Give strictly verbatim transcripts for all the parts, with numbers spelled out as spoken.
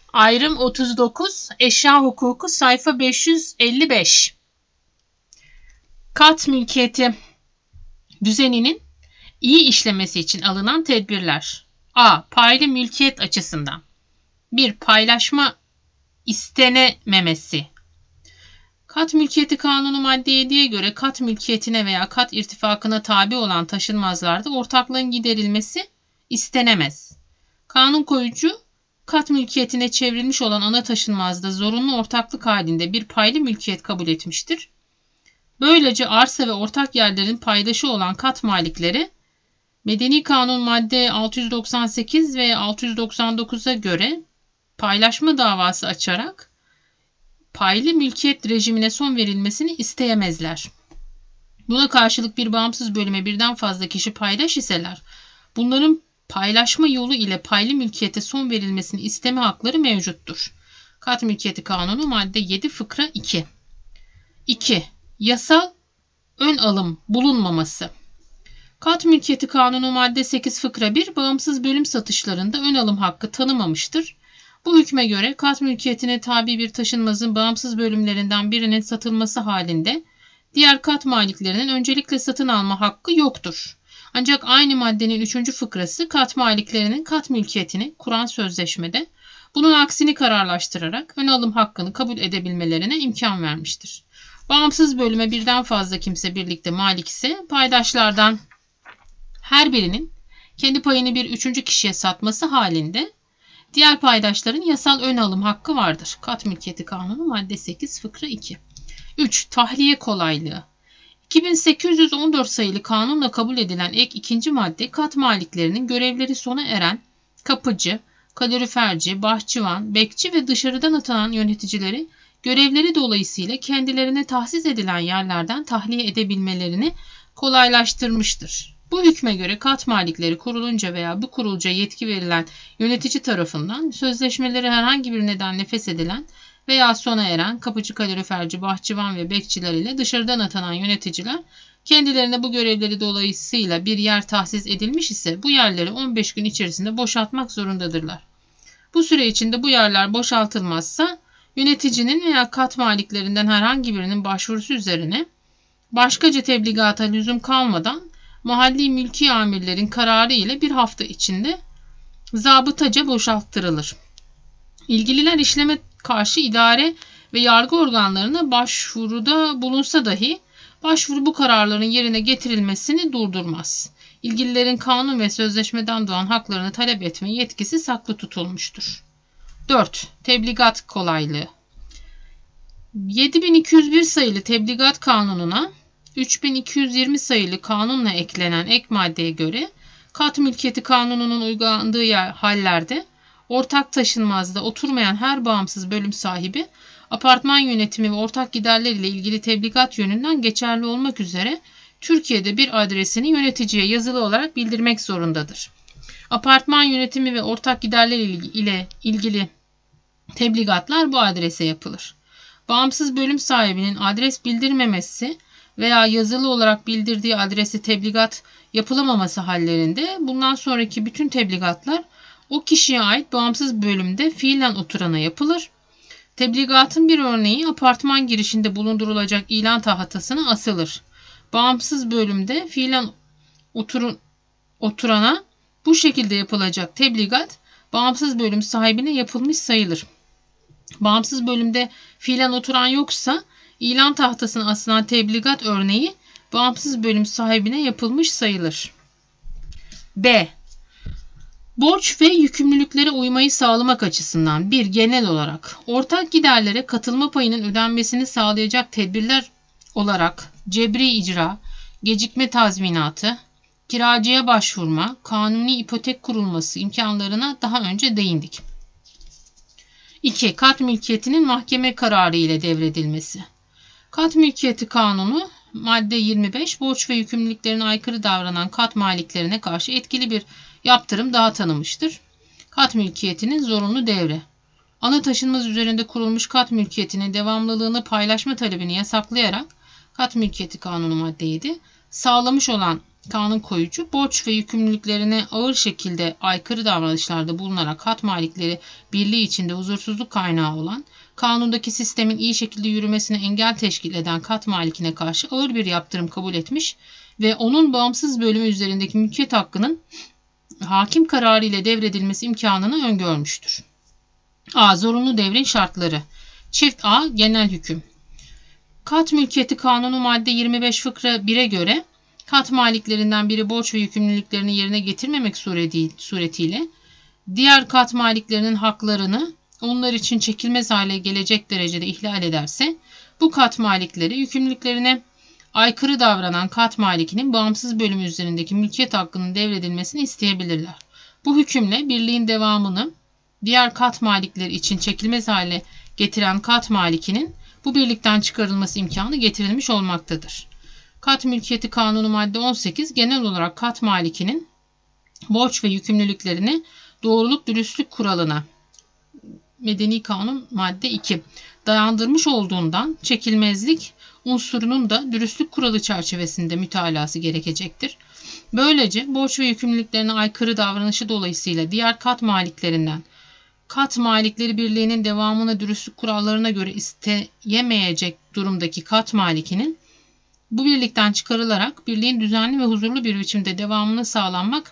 Ayrım otuz dokuz, eşya hukuku, sayfa beş yüz elli beş. Kat mülkiyeti düzeninin iyi işlemesi için alınan tedbirler. A. Paylı mülkiyet açısından. bir. Paylaşma istenememesi. Kat mülkiyeti kanunu madde yediye göre kat mülkiyetine veya kat irtifakına tabi olan taşınmazlarda ortaklığın giderilmesi istenemez. Kanun koyucu kat mülkiyetine çevrilmiş olan ana taşınmazda zorunlu ortaklık halinde bir paylı mülkiyet kabul etmiştir. Böylece arsa ve ortak yerlerin paydaşı olan kat malikleri Medeni Kanun madde altı yüz doksan sekiz ve altı yüz doksan dokuza göre paylaşma davası açarak paylı mülkiyet rejimine son verilmesini isteyemezler. Buna karşılık bir bağımsız bölüme birden fazla kişi paydaş iseler, bunların paylaşma yolu ile paylı mülkiyete son verilmesini isteme hakları mevcuttur. Kat Mülkiyeti Kanunu madde yedi fıkra iki. iki. Yasal ön alım bulunmaması. Kat Mülkiyeti Kanunu madde sekiz fıkra bir bağımsız bölüm satışlarında ön alım hakkı tanımamıştır. Bu hükme göre kat mülkiyetine tabi bir taşınmazın bağımsız bölümlerinden birinin satılması halinde diğer kat maliklerinin öncelikle satın alma hakkı yoktur. Ancak aynı maddenin üçüncü fıkrası kat maliklerinin kat mülkiyetini kuran sözleşmede bunun aksini kararlaştırarak ön alım hakkını kabul edebilmelerine imkan vermiştir. Bağımsız bölüme birden fazla kimse birlikte malik ise paydaşlardan her birinin kendi payını bir üçüncü kişiye satması halinde diğer paydaşların yasal ön alım hakkı vardır. Kat Mülkiyeti Kanunu madde sekiz fıkra iki. üç. Tahliye kolaylığı. iki bin sekiz yüz on dört sayılı kanunla kabul edilen ek ikinci madde kat maliklerinin görevleri sona eren kapıcı, kaloriferci, bahçıvan, bekçi ve dışarıdan atanan yöneticileri görevleri dolayısıyla kendilerine tahsis edilen yerlerden tahliye edebilmelerini kolaylaştırmıştır. Bu hükme göre kat malikleri kurulunca veya bu kurulca yetki verilen yönetici tarafından sözleşmeleri herhangi bir nedenle feshedilen veya sona eren kapıcı, kaloriferci, bahçıvan ve bekçiler ile dışarıdan atanan yöneticiler kendilerine bu görevleri dolayısıyla bir yer tahsis edilmiş ise bu yerleri on beş gün içerisinde boşaltmak zorundadırlar. Bu süre içinde bu yerler boşaltılmazsa yöneticinin veya kat maliklerinden herhangi birinin başvurusu üzerine başkaca tebligata lüzum kalmadan mahalli mülki amirlerin kararı ile bir hafta içinde zabıtaca boşalttırılır. İlgililer işleme karşı idare ve yargı organlarına başvuruda bulunsa dahi başvuru bu kararların yerine getirilmesini durdurmaz. İlgililerin kanun ve sözleşmeden doğan haklarını talep etme yetkisi saklı tutulmuştur. dört. Tebligat kolaylığı. yedi bin iki yüz bir sayılı Tebligat Kanunu'na üç bin iki yüz yirmi sayılı kanunla eklenen ek maddeye göre Kat Mülkiyeti Kanunu'nun uygulandığı yer, hallerde ortak taşınmazda oturmayan her bağımsız bölüm sahibi apartman yönetimi ve ortak giderler ile ilgili tebligat yönünden geçerli olmak üzere Türkiye'de bir adresini yöneticiye yazılı olarak bildirmek zorundadır. Apartman yönetimi ve ortak giderler ile ilgili tebligatlar bu adrese yapılır. Bağımsız bölüm sahibinin adres bildirmemesi veya yazılı olarak bildirdiği adrese tebligat yapılamaması hallerinde bundan sonraki bütün tebligatlar o kişiye ait bağımsız bölümde fiilen oturana yapılır. Tebligatın bir örneği apartman girişinde bulundurulacak ilan tahtasına asılır. Bağımsız bölümde fiilen oturun, oturana bu şekilde yapılacak tebligat bağımsız bölüm sahibine yapılmış sayılır. Bağımsız bölümde fiilen oturan yoksa ilan tahtasına asılan tebligat örneği bağımsız bölüm sahibine yapılmış sayılır. B. Borç ve yükümlülüklere uymayı sağlamak açısından bir genel olarak ortak giderlere katılma payının ödenmesini sağlayacak tedbirler olarak cebri icra, gecikme tazminatı, kiracıya başvurma, kanuni ipotek kurulması imkanlarına daha önce değindik. iki. Kat mülkiyetinin mahkeme kararı ile devredilmesi. Kat Mülkiyeti Kanunu madde yirmi beş borç ve yükümlülüklerine aykırı davranan kat maliklerine karşı etkili bir yaptırım daha tanımıştır. Kat mülkiyetinin zorunlu devre. Ana taşınmaz üzerinde kurulmuş kat mülkiyetinin devamlılığını paylaşma talebini yasaklayarak Kat Mülkiyeti Kanunu madde yedi sağlamış olan kanun koyucu borç ve yükümlülüklerine ağır şekilde aykırı davranışlarda bulunarak kat malikleri birliği içinde huzursuzluk kaynağı olan, kanundaki sistemin iyi şekilde yürümesine engel teşkil eden kat malikine karşı ağır bir yaptırım kabul etmiş ve onun bağımsız bölümü üzerindeki mülkiyet hakkının hakim kararı ile devredilmesi imkanını öngörmüştür. A. Zorunlu devrin şartları. Çift A. Genel hüküm. Kat mülkiyeti kanunu madde yirmi beş fıkra bire göre kat maliklerinden biri borç ve yükümlülüklerini yerine getirmemek suretiyle diğer kat maliklerinin haklarını onlar için çekilmez hale gelecek derecede ihlal ederse, bu kat malikleri yükümlülüklerine aykırı davranan kat malikinin bağımsız bölümü üzerindeki mülkiyet hakkının devredilmesini isteyebilirler. Bu hükümle birliğin devamını diğer kat malikleri için çekilmez hale getiren kat malikinin bu birlikten çıkarılması imkanı getirilmiş olmaktadır. Kat mülkiyeti kanunu madde on sekiz genel olarak kat malikinin borç ve yükümlülüklerini doğruluk dürüstlük kuralına, Medeni Kanun madde iki dayandırmış olduğundan çekilmezlik unsurunun da dürüstlük kuralı çerçevesinde mütalası gerekecektir. Böylece borç ve yükümlülüklerine aykırı davranışı dolayısıyla diğer kat maliklerinden kat malikleri birliğinin devamını dürüstlük kurallarına göre isteyemeyecek durumdaki kat malikinin bu birlikten çıkarılarak birliğin düzenli ve huzurlu bir biçimde devamını sağlanmak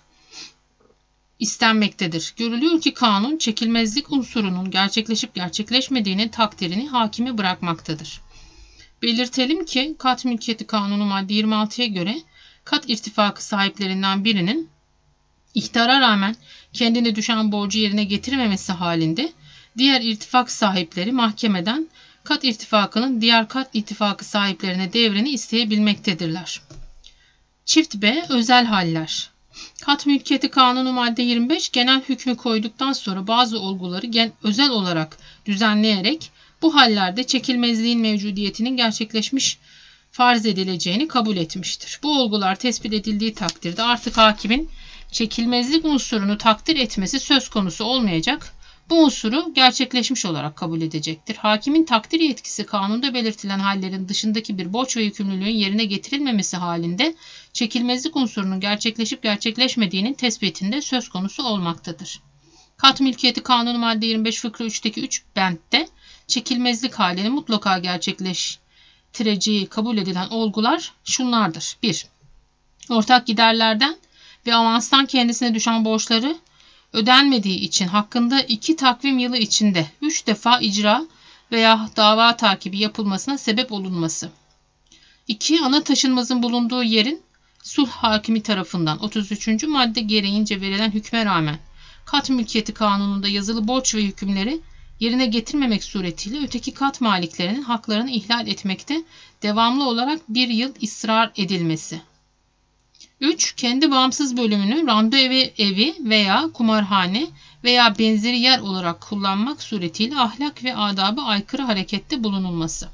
istenmektedir. Görülüyor ki kanun çekilmezlik unsurunun gerçekleşip gerçekleşmediğinin takdirini hakime bırakmaktadır. Belirtelim ki kat mülkiyeti kanunu madde yirmi altıya göre kat irtifakı sahiplerinden birinin ihtara rağmen kendine düşen borcu yerine getirmemesi halinde diğer irtifak sahipleri mahkemeden kat irtifakının diğer kat irtifakı sahiplerine devrini isteyebilmektedirler. Çift B. Özel haller. Kat mülkiyeti kanunu madde yirmi beş genel hükmü koyduktan sonra bazı olguları gen özel olarak düzenleyerek bu hallerde çekilmezliğin mevcudiyetinin gerçekleşmiş farz edileceğini kabul etmiştir. Bu olgular tespit edildiği takdirde artık hakimin çekilmezlik unsurunu takdir etmesi söz konusu olmayacak, bu unsuru gerçekleşmiş olarak kabul edecektir. Hakimin takdir yetkisi kanunda belirtilen hallerin dışındaki bir borç ve yükümlülüğün yerine getirilmemesi halinde çekilmezlik unsurunun gerçekleşip gerçekleşmediğinin tespitinde söz konusu olmaktadır. Kat mülkiyeti kanunu madde yirmi beş fıkra üçteki üç bentte çekilmezlik halini mutlaka gerçekleştireceği kabul edilen olgular şunlardır. bir. Ortak giderlerden ve avanstan kendisine düşen borçları ödenmediği için hakkında iki takvim yılı içinde üç defa icra veya dava takibi yapılmasına sebep olunması. iki. Ana taşınmazın bulunduğu yerin sulh hakimi tarafından otuz üçüncü madde gereğince verilen hükme rağmen kat mülkiyeti kanununda yazılı borç ve hükümleri yerine getirmemek suretiyle öteki kat maliklerinin haklarını ihlal etmekte devamlı olarak bir yıl ısrar edilmesi. üç. Kendi bağımsız bölümünü randevu evi, evi veya kumarhane veya benzeri yer olarak kullanmak suretiyle ahlak ve adaba aykırı harekette bulunulması.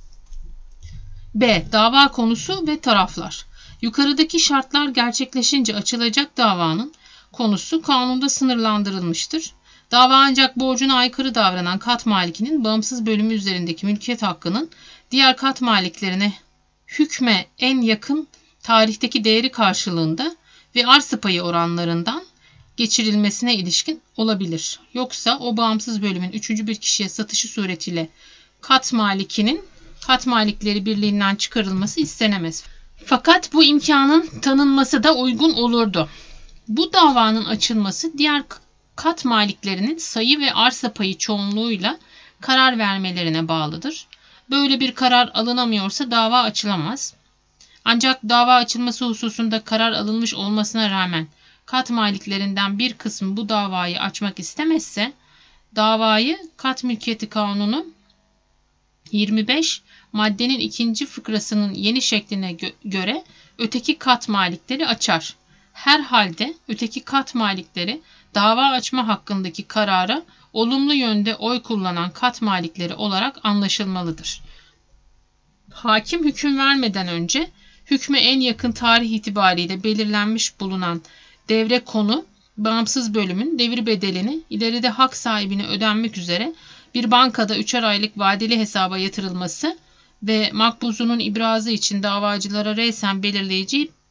B. Dava konusu ve taraflar. Yukarıdaki şartlar gerçekleşince açılacak davanın konusu kanunda sınırlandırılmıştır. Dava ancak borcuna aykırı davranan kat malikinin bağımsız bölümü üzerindeki mülkiyet hakkının diğer kat maliklerine hükme en yakın tarihteki değeri karşılığında ve arsa payı oranlarından geçirilmesine ilişkin olabilir. Yoksa o bağımsız bölümün üçüncü bir kişiye satışı suretiyle kat malikinin kat malikleri birliğinden çıkarılması istenemez. Fakat bu imkanın tanınması da uygun olurdu. Bu davanın açılması diğer kat maliklerinin sayı ve arsa payı çoğunluğuyla karar vermelerine bağlıdır. Böyle bir karar alınamıyorsa dava açılamaz. Ancak dava açılması hususunda karar alınmış olmasına rağmen kat maliklerinden bir kısmı bu davayı açmak istemezse, davayı kat mülkiyeti kanunu yirmi beş maddenin ikinci fıkrasının yeni şekline gö- göre öteki kat malikleri açar. Herhalde öteki kat malikleri dava açma hakkındaki karara olumlu yönde oy kullanan kat malikleri olarak anlaşılmalıdır. Hakim hüküm vermeden önce hükme en yakın tarih itibariyle belirlenmiş bulunan devre konu, bağımsız bölümün devir bedelini ileride hak sahibine ödenmek üzere bir bankada üçer aylık vadeli hesaba yatırılması ve makbuzunun ibrazı için davacılara reysen belirleyeceği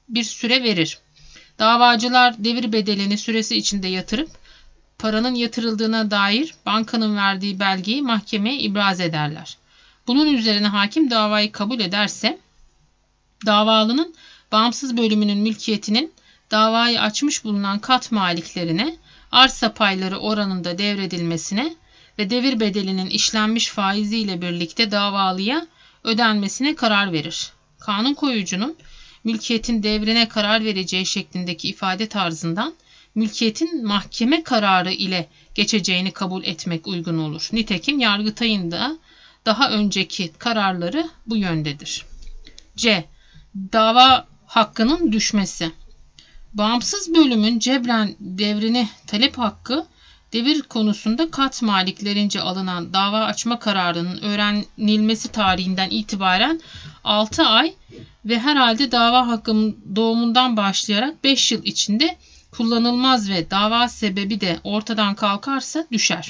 bir süre verir. Davacılar devir bedelini süresi içinde yatırıp paranın yatırıldığına dair bankanın verdiği belgeyi mahkemeye ibraz ederler. Bunun üzerine hakim davayı kabul ederse davalının bağımsız bölümünün mülkiyetinin davayı açmış bulunan kat maliklerine arsa payları oranında devredilmesine ve devir bedelinin işlenmiş faiziyle birlikte davalıya ödenmesine karar verir. Kanun koyucunun mülkiyetin devrine karar vereceği şeklindeki ifade tarzından mülkiyetin mahkeme kararı ile geçeceğini kabul etmek uygun olur. Nitekim Yargıtay'ın da daha önceki kararları bu yöndedir. C. Dava hakkının düşmesi. Bağımsız bölümün cebren devrini talep hakkı, devir konusunda kat maliklerince alınan dava açma kararının öğrenilmesi tarihinden itibaren altı ay ve herhalde dava hakkının doğumundan başlayarak beş yıl içinde kullanılmaz ve dava sebebi de ortadan kalkarsa düşer.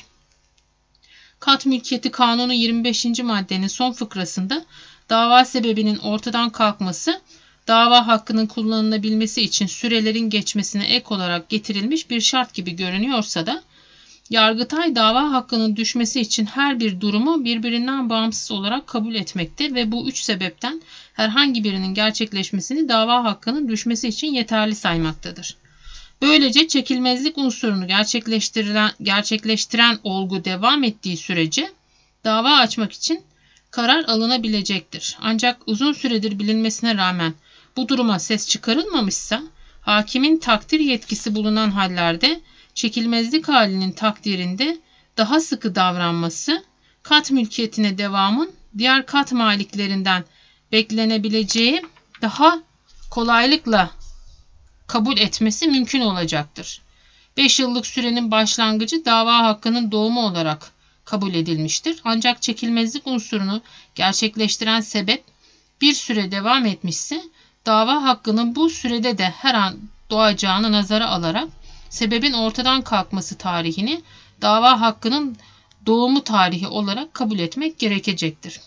Kat Mülkiyeti Kanunu yirmi beşinci maddenin son fıkrasında dava sebebinin ortadan kalkması, dava hakkının kullanılabilmesi için sürelerin geçmesine ek olarak getirilmiş bir şart gibi görünüyorsa da, Yargıtay dava hakkının düşmesi için her bir durumu birbirinden bağımsız olarak kabul etmekte ve bu üç sebepten herhangi birinin gerçekleşmesini dava hakkının düşmesi için yeterli saymaktadır. Böylece çekilmezlik unsurunu gerçekleştiren, gerçekleştiren olgu devam ettiği sürece dava açmak için karar alınabilecektir. Ancak uzun süredir bilinmesine rağmen bu duruma ses çıkarılmamışsa, hakimin takdir yetkisi bulunan hallerde çekilmezlik halinin takdirinde daha sıkı davranması, kat mülkiyetine devamın diğer kat maliklerinden beklenebileceği daha kolaylıkla kabul etmesi mümkün olacaktır. beş yıllık sürenin başlangıcı dava hakkının doğumu olarak kabul edilmiştir. Ancak çekilmezlik unsurunu gerçekleştiren sebep bir süre devam etmişse, dava hakkının bu sürede de her an doğacağını nazara alarak sebebin ortadan kalkması tarihini dava hakkının doğumu tarihi olarak kabul etmek gerekecektir.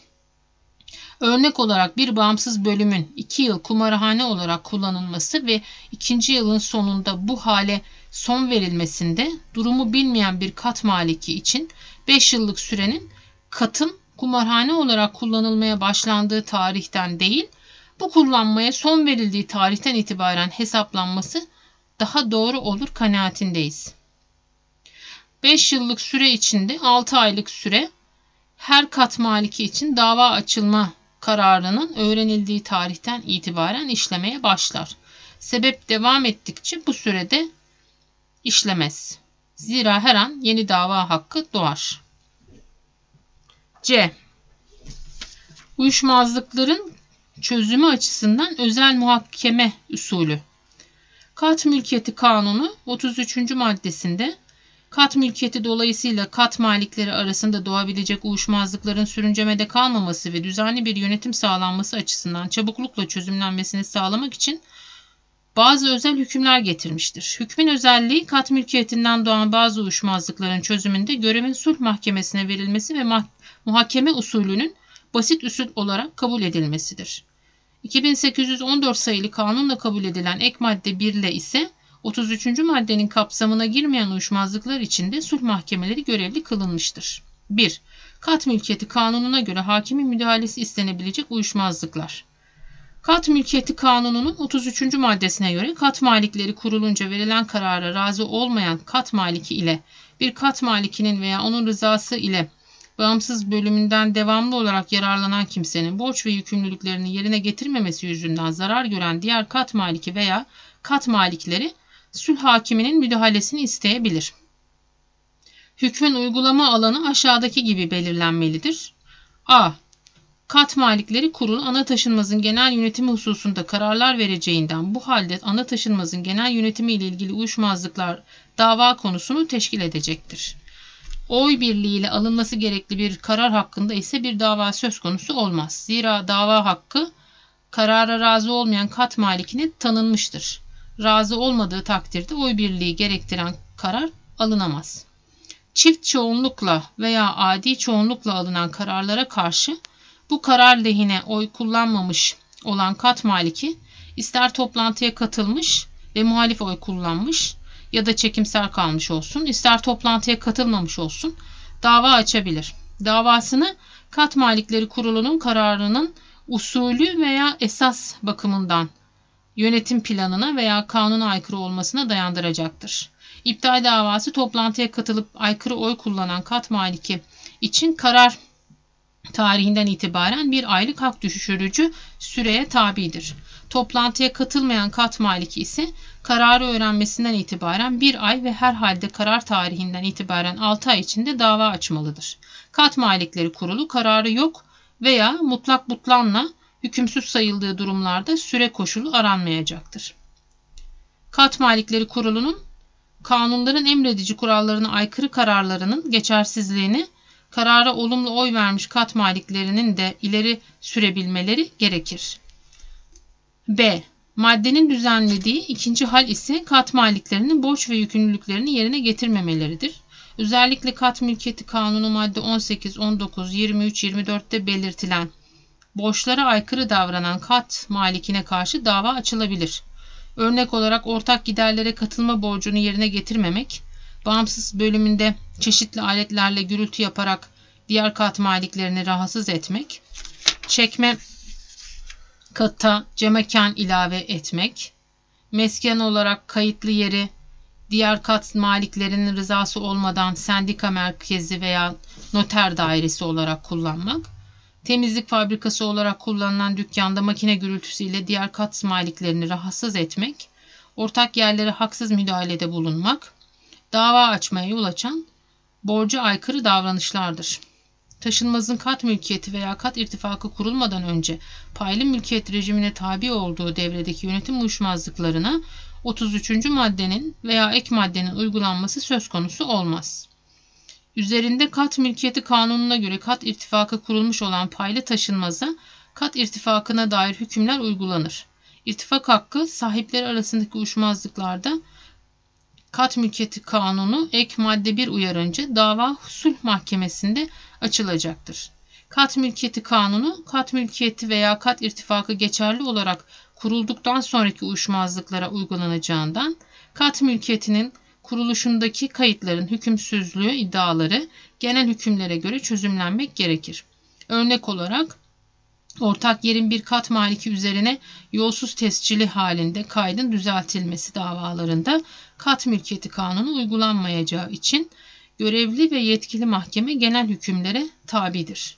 Örnek olarak bir bağımsız bölümün iki yıl kumarhane olarak kullanılması ve ikinci yılın sonunda bu hale son verilmesinde durumu bilmeyen bir kat maliki için beş yıllık sürenin katın kumarhane olarak kullanılmaya başlandığı tarihten değil, bu kullanmaya son verildiği tarihten itibaren hesaplanması daha doğru olur kanaatindeyiz. beş yıllık süre içinde altı aylık süre her kat maliki için dava açılma kararının öğrenildiği tarihten itibaren işlemeye başlar. Sebep devam ettikçe bu sürede işlemez. Zira her an yeni dava hakkı doğar. C. Uyuşmazlıkların çözümü açısından özel muhakeme usulü. Kat Mülkiyeti Kanunu otuz üçüncü maddesinde kat mülkiyeti dolayısıyla kat malikleri arasında doğabilecek uyuşmazlıkların sürüncemede kalmaması ve düzenli bir yönetim sağlanması açısından çabuklukla çözümlenmesini sağlamak için bazı özel hükümler getirmiştir. Hükmün özelliği kat mülkiyetinden doğan bazı uyuşmazlıkların çözümünde görevin sulh mahkemesine verilmesi ve muhakeme usulünün basit usul olarak kabul edilmesidir. iki bin sekiz yüz on dört sayılı kanunla kabul edilen ek madde bir ile ise otuz üçüncü maddenin kapsamına girmeyen uyuşmazlıklar için de sulh mahkemeleri görevli kılınmıştır. bir. Kat Mülkiyeti Kanunu'na göre hakimin müdahalesi istenebilecek uyuşmazlıklar. Kat Mülkiyeti Kanunu'nun otuz üçüncü maddesine göre kat malikleri kurulunca verilen karara razı olmayan kat maliki ile bir kat malikinin veya onun rızası ile bağımsız bölümünden devamlı olarak yararlanan kimsenin borç ve yükümlülüklerini yerine getirmemesi yüzünden zarar gören diğer kat maliki veya kat malikleri sulh hakiminin müdahalesini isteyebilir. Hükmün uygulama alanı aşağıdaki gibi belirlenmelidir. A. Kat malikleri kurulu ana taşınmazın genel yönetimi hususunda kararlar vereceğinden bu halde ana taşınmazın genel yönetimi ile ilgili uyuşmazlıklar dava konusunu teşkil edecektir. Oy birliğiyle alınması gerekli bir karar hakkında ise bir dava söz konusu olmaz. Zira dava hakkı karara razı olmayan kat malikine tanınmıştır. Razı olmadığı takdirde oy birliği gerektiren karar alınamaz. Çift çoğunlukla veya adi çoğunlukla alınan kararlara karşı bu karar lehine oy kullanmamış olan kat maliki İster toplantıya katılmış ve muhalif oy kullanmış ya da çekimser kalmış olsun, ister toplantıya katılmamış olsun, dava açabilir. Davasını Kat Malikleri Kurulu'nun kararının usulü veya esas bakımından yönetim planına veya kanuna aykırı olmasına dayandıracaktır. İptal davası toplantıya katılıp aykırı oy kullanan kat maliki için karar tarihinden itibaren bir aylık hak düşürücü süreye tabidir. Toplantıya katılmayan kat maliki ise kararı öğrenmesinden itibaren bir ay ve herhalde karar tarihinden itibaren altı ay içinde dava açmalıdır. Kat Malikleri Kurulu kararı yok veya mutlak butlanla hükümsüz sayıldığı durumlarda süre koşulu aranmayacaktır. Kat Malikleri Kurulu'nun kanunların emredici kurallarına aykırı kararlarının geçersizliğini karara olumlu oy vermiş kat maliklerinin de ileri sürebilmeleri gerekir. B. Maddenin düzenlediği ikinci hal ise kat maliklerinin borç ve yükümlülüklerini yerine getirmemeleridir. Özellikle Kat Mülkiyeti Kanunu madde on sekiz, on dokuz, yirmi üç, yirmi dörtte belirtilen borçlara aykırı davranan kat malikine karşı dava açılabilir. Örnek olarak ortak giderlere katılma borcunu yerine getirmemek, bağımsız bölümünde çeşitli aletlerle gürültü yaparak diğer kat maliklerini rahatsız etmek, çekme kata cemekan ilave etmek, mesken olarak kayıtlı yeri diğer kat maliklerinin rızası olmadan sendika merkezi veya noter dairesi olarak kullanmak, temizlik fabrikası olarak kullanılan dükkanda makine gürültüsüyle diğer kat maliklerini rahatsız etmek, ortak yerlere haksız müdahalede bulunmak, dava açmaya yol açan borca aykırı davranışlardır. Taşınmazın kat mülkiyeti veya kat irtifakı kurulmadan önce paylı mülkiyet rejimine tabi olduğu devredeki yönetim uyuşmazlıklarına otuz üçüncü maddenin veya ek maddenin uygulanması söz konusu olmaz. Üzerinde kat mülkiyeti kanununa göre kat irtifakı kurulmuş olan paylı taşınmaza kat irtifakına dair hükümler uygulanır. İrtifak hakkı sahipleri arasındaki uyuşmazlıklarda Kat Mülkiyeti Kanunu ek madde bir uyarınca dava sulh mahkemesinde açılacaktır. Kat Mülkiyeti Kanunu, kat mülkiyeti veya kat irtifakı geçerli olarak kurulduktan sonraki uyuşmazlıklara uygulanacağından, kat mülkiyetinin kuruluşundaki kayıtların hükümsüzlüğü iddiaları genel hükümlere göre çözümlenmek gerekir. Örnek olarak, ortak yerin bir kat maliki üzerine yolsuz tescili halinde kaydın düzeltilmesi davalarında kat mülkiyeti kanunu uygulanmayacağı için görevli ve yetkili mahkeme genel hükümlere tabidir.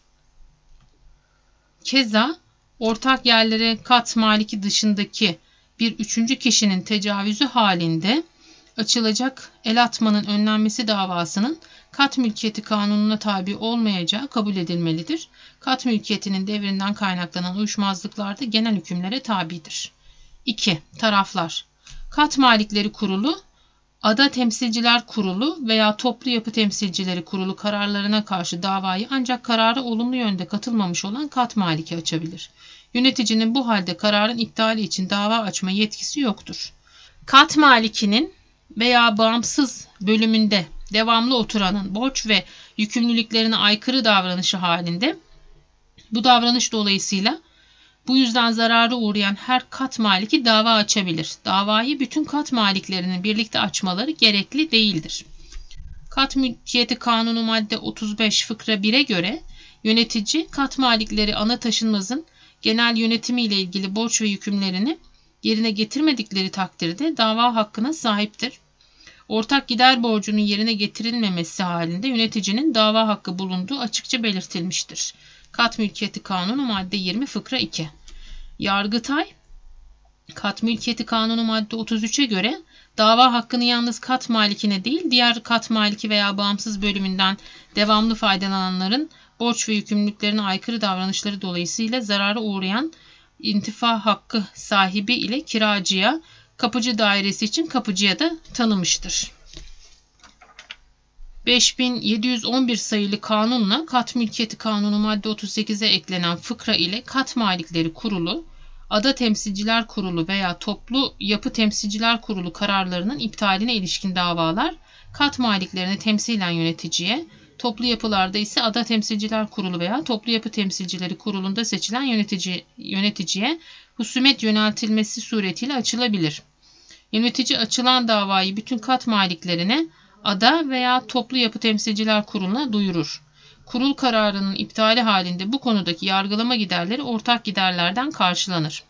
Keza ortak yerlere kat maliki dışındaki bir üçüncü kişinin tecavüzü halinde açılacak el atmanın önlenmesi davasının kat mülkiyeti kanununa tabi olmayacağı kabul edilmelidir. Kat mülkiyetinin devrinden kaynaklanan uyuşmazlıklar da genel hükümlere tabidir. iki. Taraflar. Kat Malikleri Kurulu, Ada Temsilciler Kurulu veya Toplu Yapı Temsilcileri Kurulu kararlarına karşı davayı ancak karara olumlu yönde katılmamış olan kat maliki açabilir. Yöneticinin bu halde kararın iptali için dava açma yetkisi yoktur. Kat malikinin veya bağımsız bölümünde devamlı oturanın borç ve yükümlülüklerine aykırı davranışı halinde bu davranış dolayısıyla bu yüzden zarara uğrayan her kat maliki dava açabilir. Davayı bütün kat maliklerinin birlikte açmaları gerekli değildir. Kat Mülkiyeti Kanunu madde otuz beş fıkra bire göre yönetici kat malikleri ana taşınmazın genel yönetimi ile ilgili borç ve yükümlerini yerine getirmedikleri takdirde dava hakkına sahiptir. Ortak gider borcunun yerine getirilmemesi halinde yöneticinin dava hakkı bulunduğu açıkça belirtilmiştir. Kat Mülkiyeti Kanunu madde yirmi fıkra iki. Yargıtay, Kat Mülkiyeti Kanunu madde otuz üçe göre dava hakkını yalnız kat malikine değil diğer kat maliki veya bağımsız bölümünden devamlı faydalananların borç ve yükümlülüklerine aykırı davranışları dolayısıyla zarara uğrayan intifa hakkı sahibi ile kiracıya, kapıcı dairesi için kapıcıya da tanımıştır. beş bin yedi yüz on bir sayılı kanunla Kat Mülkiyeti Kanunu madde otuz sekize eklenen fıkra ile Kat Malikleri Kurulu, Ada Temsilciler Kurulu veya Toplu Yapı Temsilciler Kurulu kararlarının iptaline ilişkin davalar kat maliklerini temsilen yöneticiye, Toplu yapılarda ise Ada Temsilciler Kurulu veya Toplu Yapı Temsilcileri Kurulu'nda seçilen yönetici, yöneticiye husumet yöneltilmesi suretiyle açılabilir. Yönetici açılan davayı bütün kat maliklerine ada veya Toplu Yapı Temsilciler Kurulu'na duyurur. Kurul kararının iptali halinde bu konudaki yargılama giderleri ortak giderlerden karşılanır.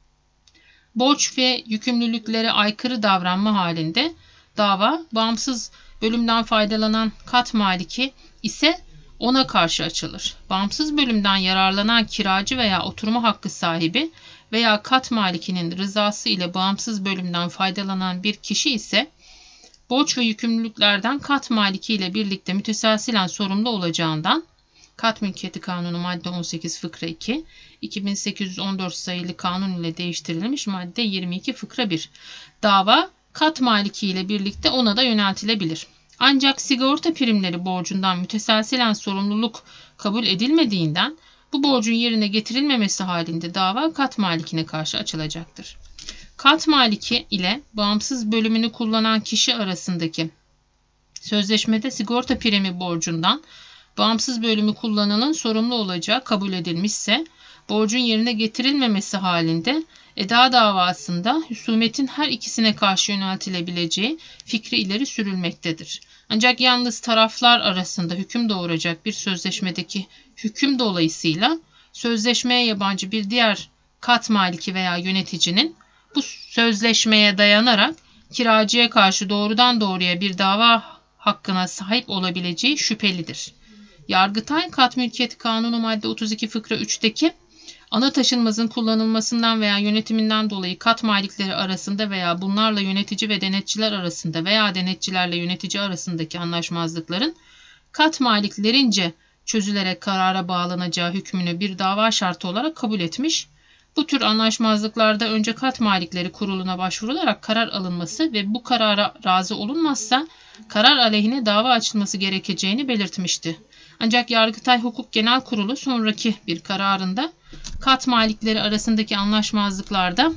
Borç ve yükümlülüklere aykırı davranma halinde dava bağımsız bölümden faydalanan kat maliki ise ona karşı açılır. Bağımsız bölümden yararlanan kiracı veya oturma hakkı sahibi veya kat malikinin rızası ile bağımsız bölümden faydalanan bir kişi ise borç ve yükümlülüklerden kat maliki ile birlikte müteselsilen sorumlu olacağından Kat Mülkiyeti Kanunu madde on sekiz fıkra iki, iki bin sekiz yüz on dört sayılı kanun ile değiştirilmiş madde yirmi iki fıkra bir. Dava kat maliki ile birlikte ona da yöneltilebilir. Ancak sigorta primleri borcundan müteselsilen sorumluluk kabul edilmediğinden bu borcun yerine getirilmemesi halinde dava kat malikine karşı açılacaktır. Kat maliki ile bağımsız bölümünü kullanan kişi arasındaki sözleşmede sigorta primi borcundan bağımsız bölümü kullananın sorumlu olacağı kabul edilmişse, borcun yerine getirilmemesi halinde eda davasında husumetin her ikisine karşı yöneltilebileceği fikri ileri sürülmektedir. Ancak yalnız taraflar arasında hüküm doğuracak bir sözleşmedeki hüküm dolayısıyla sözleşmeye yabancı bir diğer kat maliki veya yöneticinin bu sözleşmeye dayanarak kiracıya karşı doğrudan doğruya bir dava hakkına sahip olabileceği şüphelidir. Yargıtay Kat Mülkiyeti Kanunu madde otuz iki fıkra üç'teki ana taşınmazın kullanılmasından veya yönetiminden dolayı kat malikleri arasında veya bunlarla yönetici ve denetçiler arasında veya denetçilerle yönetici arasındaki anlaşmazlıkların kat maliklerince çözülerek karara bağlanacağı hükmünü bir dava şartı olarak kabul etmiş. Bu tür anlaşmazlıklarda önce kat malikleri kuruluna başvurularak karar alınması ve bu karara razı olunmazsa karar aleyhine dava açılması gerekeceğini belirtmişti. Ancak Yargıtay Hukuk Genel Kurulu sonraki bir kararında kat malikleri arasındaki anlaşmazlıklarda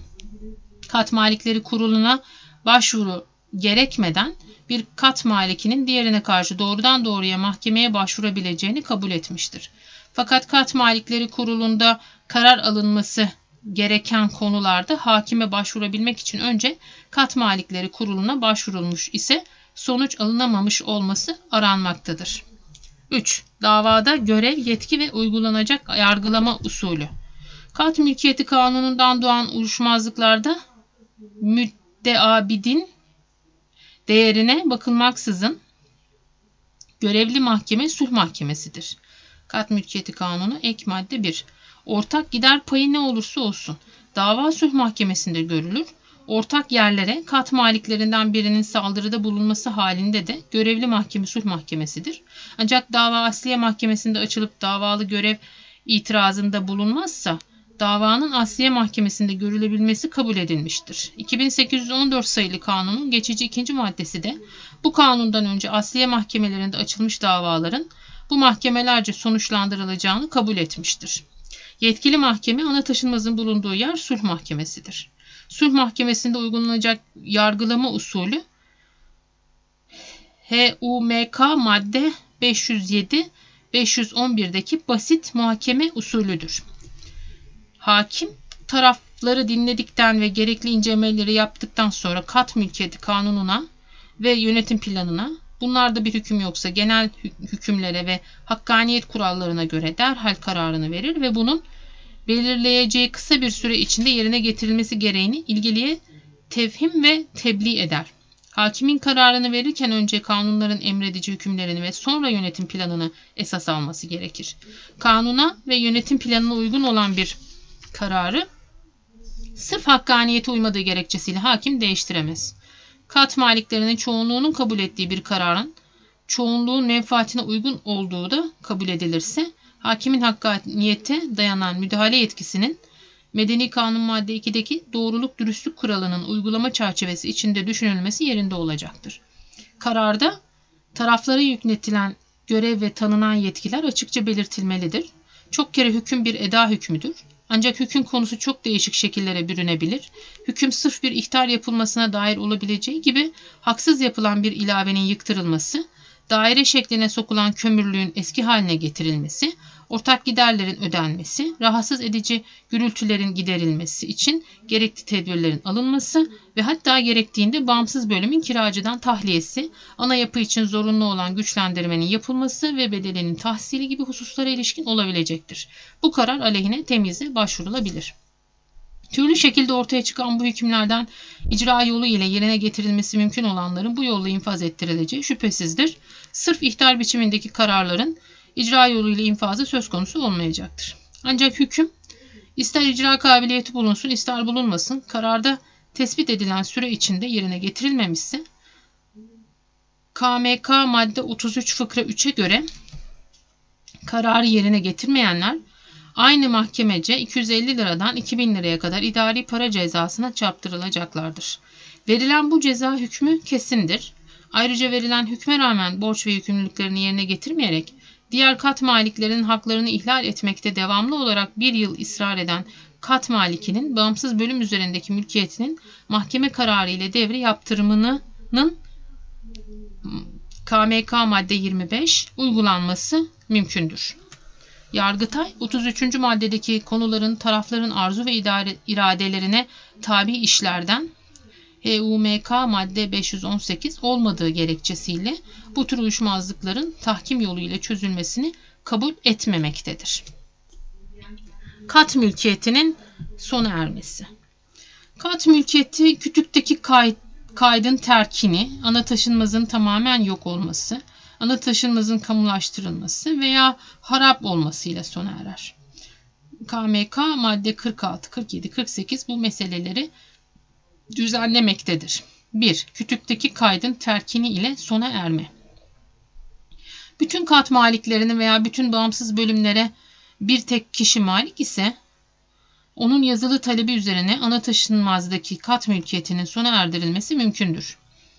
kat malikleri kuruluna başvuru gerekmeden bir kat malikinin diğerine karşı doğrudan doğruya mahkemeye başvurabileceğini kabul etmiştir. Fakat kat malikleri kurulunda karar alınması gereken konularda hakime başvurabilmek için önce kat malikleri kuruluna başvurulmuş ise sonuç alınamamış olması aranmaktadır. üç. Davada görev, yetki ve uygulanacak yargılama usulü. Kat Mülkiyeti Kanunu'ndan doğan uyuşmazlıklarda müddeabidin değerine bakılmaksızın görevli mahkeme sulh mahkemesidir. Kat Mülkiyeti Kanunu ek madde bir. Ortak gider payı ne olursa olsun dava sulh mahkemesinde görülür. Ortak yerlere kat maliklerinden birinin saldırıda bulunması halinde de görevli mahkeme sulh mahkemesidir. Ancak dava asliye mahkemesinde açılıp davalı görev itirazında bulunmazsa davanın asliye mahkemesinde görülebilmesi kabul edilmiştir. iki bin sekiz yüz on dört sayılı kanunun geçici ikinci maddesi de bu kanundan önce asliye mahkemelerinde açılmış davaların bu mahkemelerce sonuçlandırılacağını kabul etmiştir. Yetkili mahkeme ana taşınmazın bulunduğu yer sulh mahkemesidir. Sulh mahkemesinde uygulanacak yargılama usulü H U M K madde beş yüz yedi beş yüz on bir'deki basit muhakeme usulüdür. Hakim tarafları dinledikten ve gerekli incelemeleri yaptıktan sonra kat mülkiyeti kanununa ve yönetim planına, bunlarda bir hüküm yoksa genel hükümlere ve hakkaniyet kurallarına göre derhal kararını verir ve bunun belirleyeceği kısa bir süre içinde yerine getirilmesi gereğini ilgiliye tevhim ve tebliğ eder. Hakimin kararını verirken önce kanunların emredici hükümlerini ve sonra yönetim planını esas alması gerekir. Kanuna ve yönetim planına uygun olan bir kararı sırf hakkaniyete uymadığı gerekçesiyle hakim değiştiremez. Kat maliklerinin çoğunluğunun kabul ettiği bir kararın çoğunluğun menfaatine uygun olduğu da kabul edilirse hakimin hakkaniyete dayanan müdahale yetkisinin Medeni Kanun madde iki'deki doğruluk dürüstlük kuralının uygulama çerçevesi içinde düşünülmesi yerinde olacaktır. Kararda taraflara yükletilen görev ve tanınan yetkiler açıkça belirtilmelidir. Çok kere hüküm bir eda hükmüdür. Ancak hüküm konusu çok değişik şekillere bürünebilir. Hüküm sırf bir ihtar yapılmasına dair olabileceği gibi haksız yapılan bir ilavenin yıktırılması, daire şekline sokulan kömürlüğün eski haline getirilmesi, ortak giderlerin ödenmesi, rahatsız edici gürültülerin giderilmesi için gerekli tedbirlerin alınması ve hatta gerektiğinde bağımsız bölümün kiracıdan tahliyesi, ana yapı için zorunlu olan güçlendirmenin yapılması ve bedelinin tahsili gibi hususlara ilişkin olabilecektir. Bu karar aleyhine temyize başvurulabilir. Türlü şekilde ortaya çıkan bu hükümlerden icra yolu ile yerine getirilmesi mümkün olanların bu yolla infaz ettirileceği şüphesizdir. Sırf ihtar biçimindeki kararların icra yoluyla infazı söz konusu olmayacaktır. Ancak hüküm ister icra kabiliyeti bulunsun ister bulunmasın kararda tespit edilen süre içinde yerine getirilmemişse K M K madde otuz üç fıkra üçe göre kararı yerine getirmeyenler aynı mahkemece iki yüz elli liradan iki bin liraya kadar idari para cezasına çarptırılacaklardır. Verilen bu ceza hükmü kesindir. Ayrıca verilen hükme rağmen borç ve yükümlülüklerini yerine getirmeyerek diğer kat maliklerinin haklarını ihlal etmekte devamlı olarak bir yıl ısrar eden kat malikinin bağımsız bölüm üzerindeki mülkiyetinin mahkeme kararı ile devri yaptırımının K M K madde yirmi beş uygulanması mümkündür. Yargıtay otuz üçüncü maddedeki konuların tarafların arzu ve idare, iradelerine tabi işlerden H U M K madde beş yüz on sekiz olmadığı gerekçesiyle bu tür uyuşmazlıkların tahkim yoluyla çözülmesini kabul etmemektedir. Kat mülkiyetinin sona ermesi. Kat mülkiyeti kütükteki kayıt, kaydın terkini, ana taşınmazın tamamen yok olması, ana taşınmazın kamulaştırılması veya harap olmasıyla sona erer. K M K madde kırk altı, kırk yedi, kırk sekiz bu meseleleri düzenlemektedir. bir. Kütükteki kaydın terkini ile sona erme. Bütün kat maliklerini veya bütün bağımsız bölümlere bir tek kişi malik ise onun yazılı talebi üzerine ana taşınmazdaki kat mülkiyetinin sona erdirilmesi mümkündür.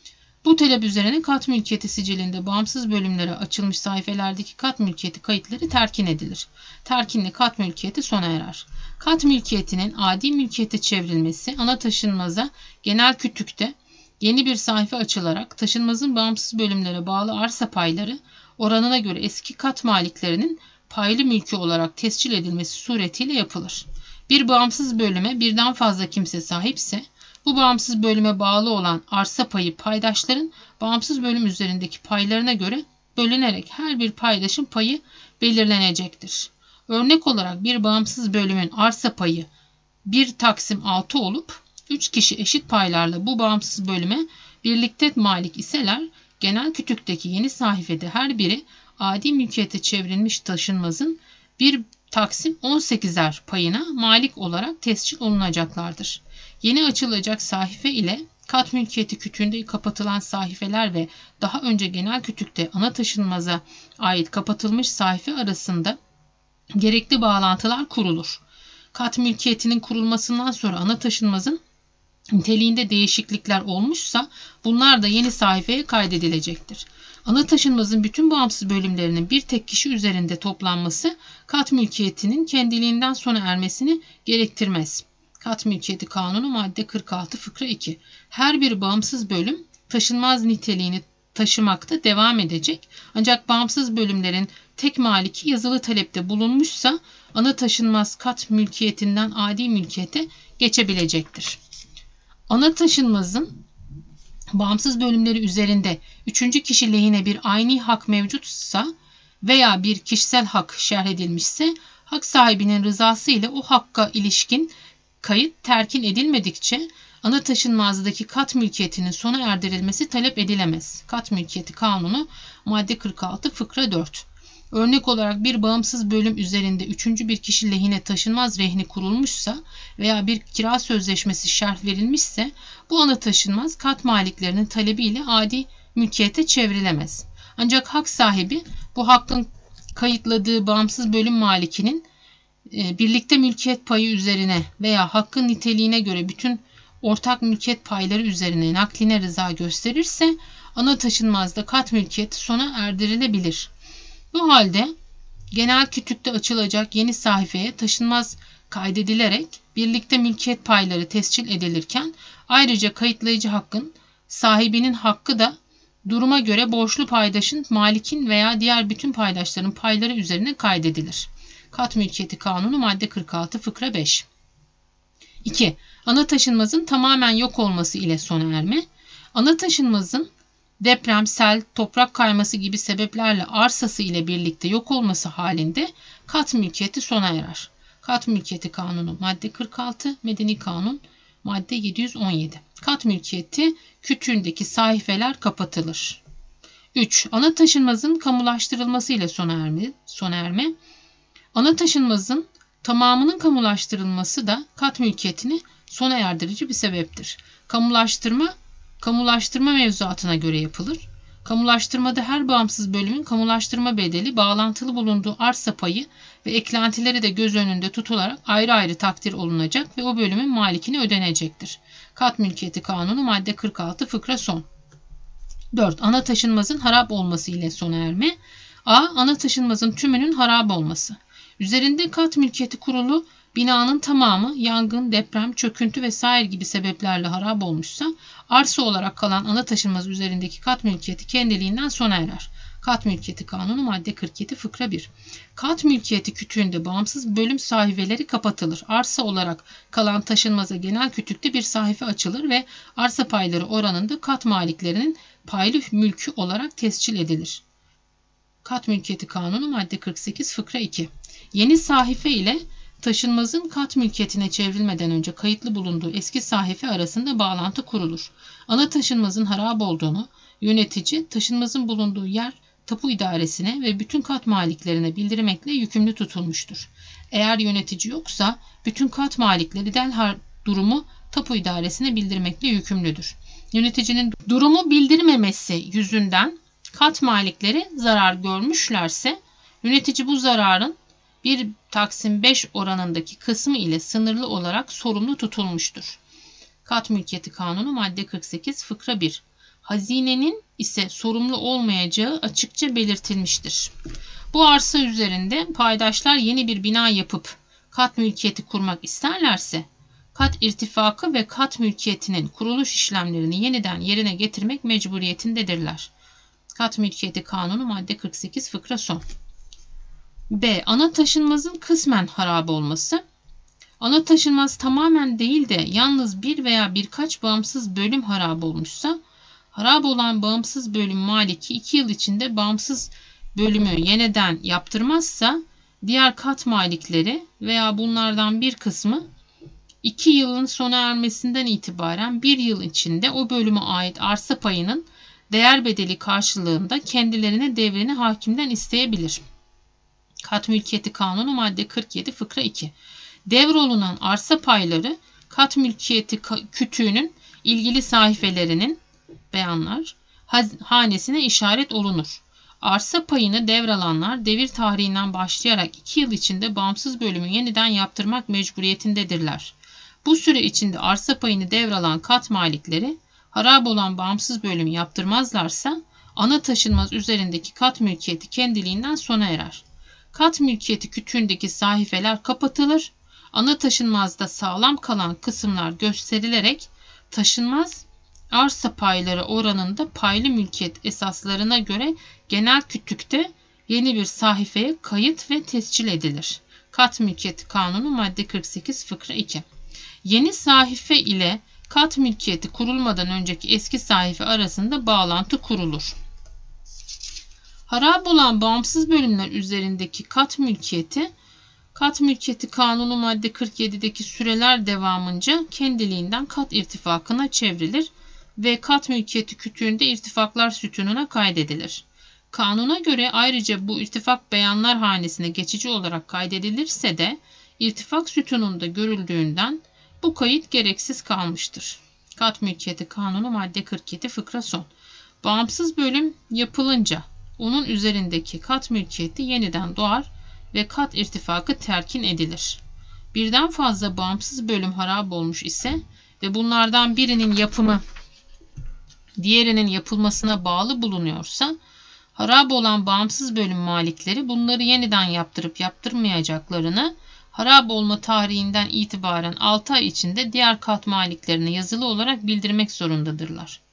Bu talep üzerine kat mülkiyeti sicilinde bağımsız bölümlere açılmış sayfelerdeki kat mülkiyeti kayıtları terkin edilir. Terkinle kat mülkiyeti sona erer. Kat mülkiyetinin adi mülkiyete çevrilmesi ana taşınmaza genel kütükte yeni bir sayfa açılarak taşınmazın bağımsız bölümlere bağlı arsa payları oranına göre eski kat maliklerinin paylı mülkü olarak tescil edilmesi suretiyle yapılır. Bir bağımsız bölüme birden fazla kimse sahipse bu bağımsız bölüme bağlı olan arsa payı paydaşların bağımsız bölüm üzerindeki paylarına göre bölünerek her bir paydaşın payı belirlenecektir. Örnek olarak bir bağımsız bölümün arsa payı bir taksim altı olup üç kişi eşit paylarla bu bağımsız bölüme birlikte malik iseler genel kütükteki yeni sayfede her biri adi mülkiyete çevrilmiş taşınmazın bir taksim on sekizer payına malik olarak tescil olunacaklardır. Yeni açılacak sahife ile kat mülkiyeti kütüğünde kapatılan sahifeler ve daha önce genel kütükte ana taşınmaza ait kapatılmış sahife arasında gerekli bağlantılar kurulur. Kat mülkiyetinin kurulmasından sonra ana taşınmazın niteliğinde değişiklikler olmuşsa bunlar da yeni sayfaya kaydedilecektir. Ana taşınmazın bütün bağımsız bölümlerinin bir tek kişi üzerinde toplanması kat mülkiyetinin kendiliğinden sona ermesini gerektirmez. Kat mülkiyeti kanunu madde kırk altı fıkra iki. Her bir bağımsız bölüm taşınmaz niteliğini taşımakta devam edecek. Ancak bağımsız bölümlerin tek maliki yazılı talepte bulunmuşsa ana taşınmaz kat mülkiyetinden adi mülkiyete geçebilecektir. Ana taşınmazın bağımsız bölümleri üzerinde üçüncü kişi lehine bir ayni hak mevcutsa veya bir kişisel hak şerh edilmişse hak sahibinin rızası ile o hakka ilişkin kayıt terkin edilmedikçe ana taşınmazdaki kat mülkiyetinin sona erdirilmesi talep edilemez. Kat mülkiyeti kanunu madde kırk altı fıkra dört. Örnek olarak bir bağımsız bölüm üzerinde üçüncü bir kişi lehine taşınmaz rehni kurulmuşsa veya bir kira sözleşmesi şerh verilmişse bu ana taşınmaz kat maliklerinin talebiyle adi mülkiyete çevrilemez. Ancak hak sahibi bu hakkın kayıtladığı bağımsız bölüm malikinin e, birlikte mülkiyet payı üzerine veya hakkın niteliğine göre bütün ortak mülkiyet payları üzerine nakline rıza gösterirse ana taşınmazda kat mülkiyeti sona erdirilebilir. Bu halde genel kütükte açılacak yeni sayfaya taşınmaz kaydedilerek birlikte mülkiyet payları tescil edilirken ayrıca kayıtlayıcı hakkın sahibinin hakkı da duruma göre borçlu paydaşın, malikin veya diğer bütün paydaşların payları üzerine kaydedilir. Kat mülkiyeti kanunu madde kırk altı fıkra beş. iki. Ana taşınmazın tamamen yok olması ile sona erme. Ana taşınmazın deprem, sel, toprak kayması gibi sebeplerle arsası ile birlikte yok olması halinde kat mülkiyeti sona erer. Kat mülkiyeti kanunu madde kırk altı, Medeni Kanun madde yedi yüz on yedi. Kat mülkiyeti kütüğündeki sahifeler kapatılır. üç. Ana taşınmazın kamulaştırılması ile sona erme. Sona erme. Ana taşınmazın tamamının kamulaştırılması da kat mülkiyetini sona erdirici bir sebeptir. Kamulaştırma, kamulaştırma mevzuatına göre yapılır. Kamulaştırmada her bağımsız bölümün kamulaştırma bedeli, bağlantılı bulunduğu arsa payı ve eklentileri de göz önünde tutularak ayrı ayrı takdir olunacak ve o bölümün malikine ödenecektir. Kat mülkiyeti kanunu madde kırk altı fıkra son. dört. Ana taşınmazın harap olması ile sona erme. A. Ana taşınmazın tümünün harap olması. Üzerinde kat mülkiyeti kurulu binanın tamamı yangın, deprem, çöküntü vesaire gibi sebeplerle harap olmuşsa arsa olarak kalan ana taşınmaz üzerindeki kat mülkiyeti kendiliğinden sona erer. Kat mülkiyeti kanunu madde kırk yedi fıkra bir. Kat mülkiyeti kütüğünde bağımsız bölüm sahifeleri kapatılır. Arsa olarak kalan taşınmaza genel kütükte bir sahife açılır ve arsa payları oranında kat maliklerinin paylı mülkü olarak tescil edilir. Kat mülkiyeti kanunu madde kırk sekiz fıkra iki. Yeni sahife ile taşınmazın kat mülkiyetine çevrilmeden önce kayıtlı bulunduğu eski sahife arasında bağlantı kurulur. Ana taşınmazın harap olduğunu yönetici taşınmazın bulunduğu yer tapu idaresine ve bütün kat maliklerine bildirmekle yükümlü tutulmuştur. Eğer yönetici yoksa bütün kat malikleri derhal durumu tapu idaresine bildirmekle yükümlüdür. Yöneticinin durumu bildirmemesi yüzünden kat malikleri zarar görmüşlerse yönetici bu zararın bir taksim beş oranındaki kısmı ile sınırlı olarak sorumlu tutulmuştur. Kat mülkiyeti kanunu madde kırk sekiz fıkra bir. Hazinenin ise sorumlu olmayacağı açıkça belirtilmiştir. Bu arsa üzerinde paydaşlar yeni bir bina yapıp kat mülkiyeti kurmak isterlerse kat irtifakı ve kat mülkiyetinin kuruluş işlemlerini yeniden yerine getirmek mecburiyetindedirler. Kat mülkiyeti kanunu madde kırk sekiz fıkra son. B. Ana taşınmazın kısmen harap olması. Ana taşınmaz tamamen değil de yalnız bir veya birkaç bağımsız bölüm harap olmuşsa, harap olan bağımsız bölüm maliki iki yıl içinde bağımsız bölümü yeniden yaptırmazsa, diğer kat malikleri veya bunlardan bir kısmı iki yılın sona ermesinden itibaren bir yıl içinde o bölüme ait arsa payının değer bedeli karşılığında kendilerine devrini hakimden isteyebilir. Kat mülkiyeti kanunu madde kırk yedi fıkra iki. Devrolunan arsa payları kat mülkiyeti kütüğünün ilgili sahifelerinin beyanlar hanesine işaret olunur. Arsa payını devralanlar devir tarihinden başlayarak iki yıl içinde bağımsız bölümü yeniden yaptırmak mecburiyetindedirler. Bu süre içinde arsa payını devralan kat malikleri harap olan bağımsız bölümü yaptırmazlarsa ana taşınmaz üzerindeki kat mülkiyeti kendiliğinden sona erer. Kat mülkiyeti kütüğündeki sahifeler kapatılır. Ana taşınmazda sağlam kalan kısımlar gösterilerek taşınmaz arsa payları oranında paylı mülkiyet esaslarına göre genel kütükte yeni bir sahifeye kayıt ve tescil edilir. Kat mülkiyeti kanunu madde kırk sekiz fıkra iki. Yeni sahife ile kat mülkiyeti kurulmadan önceki eski sahife arasında bağlantı kurulur. Harap olan bağımsız bölümler üzerindeki kat mülkiyeti, kat mülkiyeti kanunu madde kırk yedideki süreler devamınca kendiliğinden kat irtifakına çevrilir ve kat mülkiyeti kütüğünde irtifaklar sütununa kaydedilir. Kanuna göre ayrıca bu irtifak beyanlar hanesine geçici olarak kaydedilirse de irtifak sütununda görüldüğünden bu kayıt gereksiz kalmıştır. Kat mülkiyeti kanunu madde kırk yedi fıkra son. Bağımsız bölüm yapılınca onun üzerindeki kat mülkiyeti yeniden doğar ve kat irtifakı terkin edilir. Birden fazla bağımsız bölüm harap olmuş ise ve bunlardan birinin yapımı diğerinin yapılmasına bağlı bulunuyorsa, harap olan bağımsız bölüm malikleri bunları yeniden yaptırıp yaptırmayacaklarını harap olma tarihinden itibaren altı ay içinde diğer kat maliklerine yazılı olarak bildirmek zorundadırlar.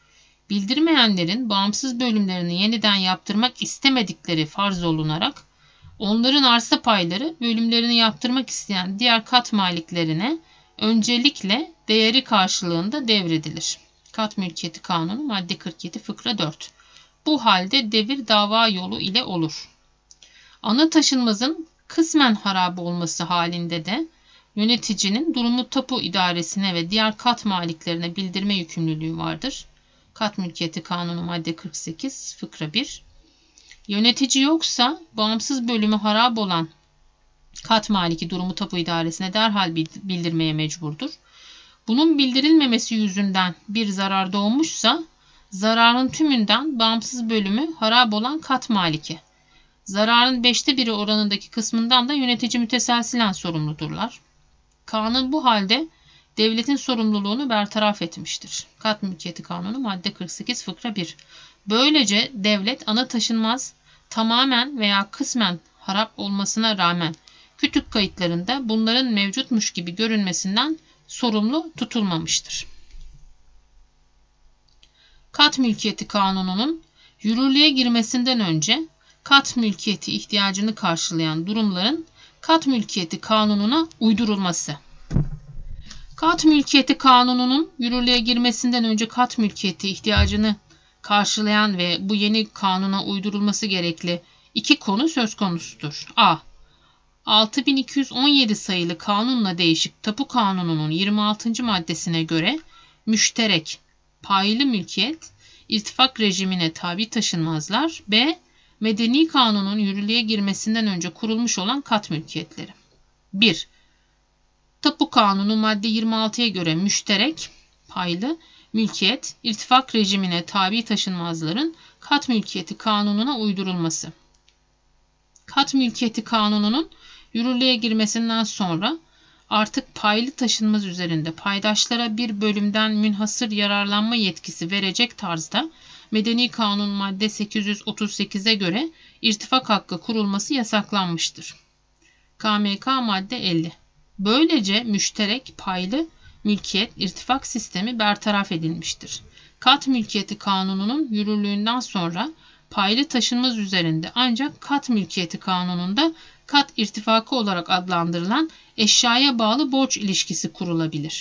bildirmeyenlerin bağımsız bölümlerini yeniden yaptırmak istemedikleri farz olunarak onların arsa payları bölümlerini yaptırmak isteyen diğer kat maliklerine öncelikle değeri karşılığında devredilir. Kat Mülkiyeti Kanunu madde kırk yedi fıkra dört. Bu halde devir dava yolu ile olur. Ana taşınmazın kısmen harap olması halinde de yöneticinin durumu tapu idaresine ve diğer kat maliklerine bildirme yükümlülüğü vardır. Kat Mülkiyeti Kanunu madde kırk sekiz fıkra bir. Yönetici yoksa bağımsız bölümü harap olan kat maliki durumu tapu idaresine derhal bildirmeye mecburdur. Bunun bildirilmemesi yüzünden bir zarar doğmuşsa zararın tümünden bağımsız bölümü harap olan kat maliki, zararın beşte biri oranındaki kısmından da yönetici müteselsilen sorumludurlar. Kanun bu halde devletin sorumluluğunu bertaraf etmiştir. Kat Mülkiyeti Kanunu madde kırk sekiz fıkra bir. Böylece devlet ana taşınmaz tamamen veya kısmen harap olmasına rağmen kütük kayıtlarında bunların mevcutmuş gibi görünmesinden sorumlu tutulmamıştır. Kat Mülkiyeti Kanunu'nun yürürlüğe girmesinden önce kat mülkiyeti ihtiyacını karşılayan durumların Kat Mülkiyeti Kanunu'na uydurulması. Kat Mülkiyeti Kanunu'nun yürürlüğe girmesinden önce kat mülkiyeti ihtiyacını karşılayan ve bu yeni kanuna uydurulması gerekli iki konu söz konusudur. A. altı bin iki yüz on yedi sayılı kanunla değişik Tapu Kanunu'nun yirmi altıncı maddesine göre müşterek, paylı mülkiyet, irtifak rejimine tabi taşınmazlar. B. Medeni Kanunun yürürlüğe girmesinden önce kurulmuş olan kat mülkiyetleri. bir. Tapu Kanunu madde yirmi altıya göre müşterek, paylı mülkiyet, irtifak rejimine tabi taşınmazların kat mülkiyeti kanununa uydurulması. Kat mülkiyeti kanununun yürürlüğe girmesinden sonra artık paylı taşınmaz üzerinde paydaşlara bir bölümden münhasır yararlanma yetkisi verecek tarzda Medeni Kanun madde sekiz yüz otuz sekize göre irtifak hakkı kurulması yasaklanmıştır. K M K madde elli. Böylece müşterek, paylı mülkiyet, irtifak sistemi bertaraf edilmiştir. Kat Mülkiyeti Kanunu'nun yürürlüğünden sonra paylı taşınmaz üzerinde ancak Kat Mülkiyeti Kanunu'nda kat irtifakı olarak adlandırılan eşyaya bağlı borç ilişkisi kurulabilir.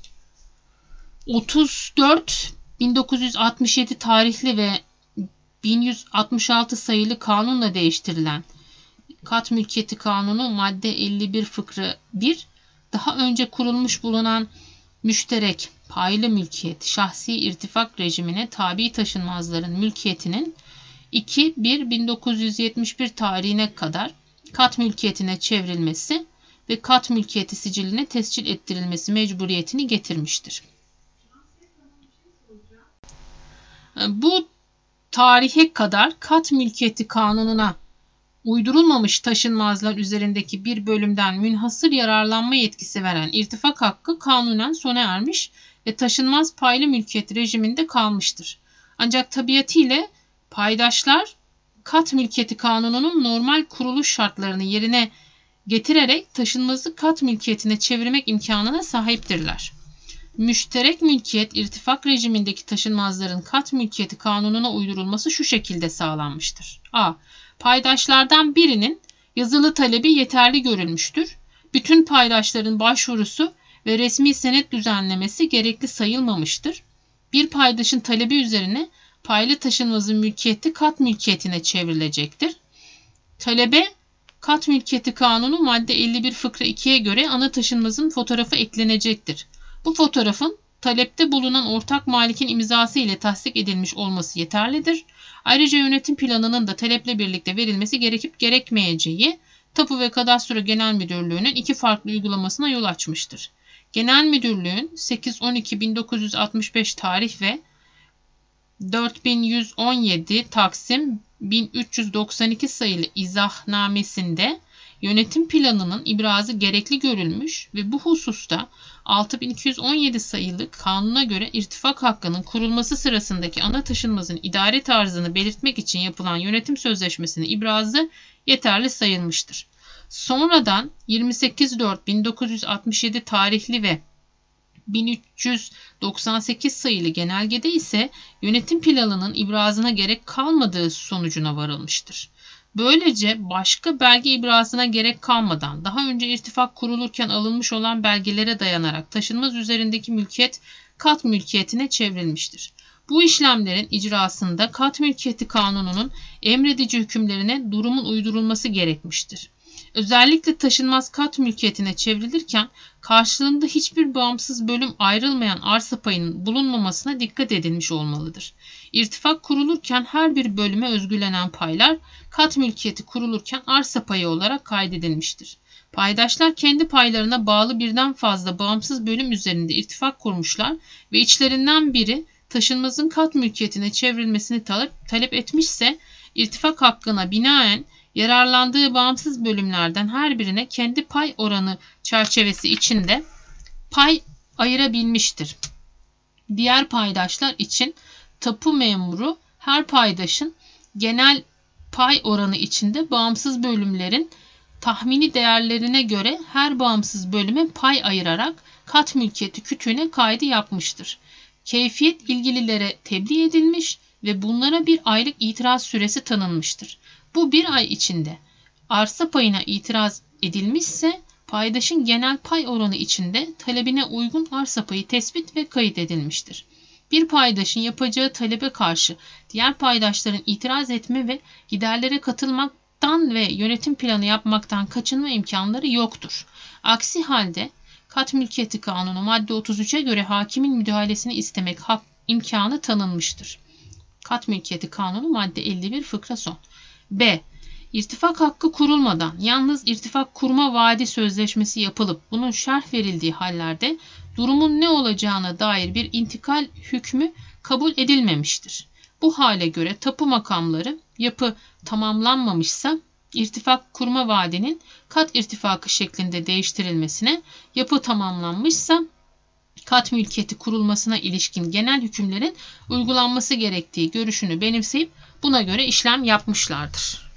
otuz dört bin dokuz yüz altmış yedi tarihli ve bin yüz altmış altı sayılı kanunla değiştirilen Kat Mülkiyeti Kanunu madde elli bir fıkra bir, daha önce kurulmuş bulunan müşterek, paylı mülkiyet, şahsi irtifak rejimine tabi taşınmazların mülkiyetinin iki bir bin dokuz yüz yetmiş bir tarihine kadar kat mülkiyetine çevrilmesi ve kat mülkiyeti siciline tescil ettirilmesi mecburiyetini getirmiştir. Bu tarihe kadar kat mülkiyeti kanununa uydurulmamış taşınmazlar üzerindeki bir bölümden münhasır yararlanma yetkisi veren irtifak hakkı kanunen sona ermiş ve taşınmaz paylı mülkiyet rejiminde kalmıştır. Ancak tabiatıyla paydaşlar kat mülkiyeti kanununun normal kuruluş şartlarını yerine getirerek taşınmazı kat mülkiyetine çevirmek imkanına sahiptirler. Müşterek mülkiyet irtifak rejimindeki taşınmazların kat mülkiyeti kanununa uydurulması şu şekilde sağlanmıştır. A. Paydaşlardan birinin yazılı talebi yeterli görülmüştür. Bütün paydaşların başvurusu ve resmi senet düzenlemesi gerekli sayılmamıştır. Bir paydaşın talebi üzerine paylı taşınmazın mülkiyeti kat mülkiyetine çevrilecektir. Talebe Kat Mülkiyeti Kanunu madde elli bir fıkra ikiye göre ana taşınmazın fotoğrafı eklenecektir. Bu fotoğrafın talepte bulunan ortak malikin imzası ile tasdik edilmiş olması yeterlidir. Ayrıca yönetim planının da taleple birlikte verilmesi gerekip gerekmeyeceği Tapu ve Kadastro Genel Müdürlüğü'nün iki farklı uygulamasına yol açmıştır. Genel Müdürlüğün sekiz on iki bin dokuz yüz altmış beş tarih ve dört bin yüz on yedi Taksim bin üç yüz doksan iki sayılı izahnamesinde yönetim planının ibrazı gerekli görülmüş ve bu hususta altı bin iki yüz on yedi sayılı kanuna göre irtifak hakkının kurulması sırasındaki ana taşınmazın idare tarzını belirtmek için yapılan yönetim sözleşmesinin ibrazı yeterli sayılmıştır. Sonradan yirmi sekiz dört bin dokuz yüz altmış yedi tarihli ve bin üç yüz doksan sekiz sayılı genelgede ise yönetim planının ibrazına gerek kalmadığı sonucuna varılmıştır. Böylece başka belge ibrazına gerek kalmadan daha önce irtifak kurulurken alınmış olan belgelere dayanarak taşınmaz üzerindeki mülkiyet kat mülkiyetine çevrilmiştir. Bu işlemlerin icrasında kat mülkiyeti kanununun emredici hükümlerine durumun uydurulması gerekmiştir. Özellikle taşınmaz kat mülkiyetine çevrilirken karşılığında hiçbir bağımsız bölüm ayrılmayan arsa payının bulunmamasına dikkat edilmiş olmalıdır. İrtifak kurulurken her bir bölüme özgülenen paylar kat mülkiyeti kurulurken arsa payı olarak kaydedilmiştir. Paydaşlar kendi paylarına bağlı birden fazla bağımsız bölüm üzerinde irtifak kurmuşlar ve içlerinden biri taşınmazın kat mülkiyetine çevrilmesini talep, talep etmişse irtifak hakkına binaen yararlandığı bağımsız bölümlerden her birine kendi pay oranı çerçevesi içinde pay ayırabilmiştir. Diğer paydaşlar için tapu memuru her paydaşın genel pay oranı içinde bağımsız bölümlerin tahmini değerlerine göre her bağımsız bölüme pay ayırarak kat mülkiyeti kütüğüne kaydı yapmıştır. Keyfiyet ilgililere tebliğ edilmiş ve bunlara bir aylık itiraz süresi tanınmıştır. Bu bir ay içinde arsa payına itiraz edilmişse paydaşın genel pay oranı içinde talebine uygun arsa payı tespit ve kayıt edilmiştir. Bir paydaşın yapacağı talebe karşı diğer paydaşların itiraz etme ve giderlere katılmaktan ve yönetim planı yapmaktan kaçınma imkanları yoktur. Aksi halde kat mülkiyeti kanunu madde otuz üçe göre hakimin müdahalesini istemek hak imkanı tanınmıştır. Kat mülkiyeti kanunu madde elli bir fıkra son. B. İrtifak hakkı kurulmadan yalnız irtifak kurma vaadi sözleşmesi yapılıp bunun şerh verildiği hallerde durumun ne olacağına dair bir intikal hükmü kabul edilmemiştir. Bu hale göre tapu makamları yapı tamamlanmamışsa irtifak kurma vaadinin kat irtifakı şeklinde değiştirilmesine, yapı tamamlanmışsa kat mülkiyeti kurulmasına ilişkin genel hükümlerin uygulanması gerektiği görüşünü benimseyip buna göre işlem yapmışlardır.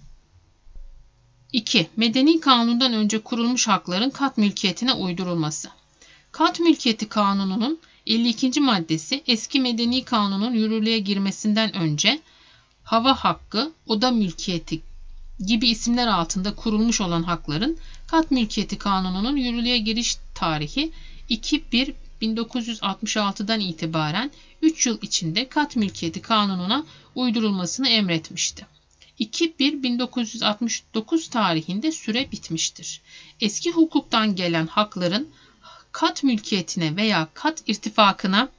iki. Medeni kanundan önce kurulmuş hakların kat mülkiyetine uydurulması. Kat mülkiyeti kanununun elli ikinci maddesi eski medeni kanunun yürürlüğe girmesinden önce hava hakkı, oda mülkiyeti gibi isimler altında kurulmuş olan hakların kat mülkiyeti kanununun yürürlüğe giriş tarihi iki bir bin dokuz yüz altmış altıdan itibaren üç yıl içinde kat mülkiyeti kanununa uydurulmasını emretmişti. iki bir bin dokuz yüz altmış dokuz tarihinde süre bitmiştir. Eski hukuktan gelen hakların kat mülkiyetine veya kat irtifakına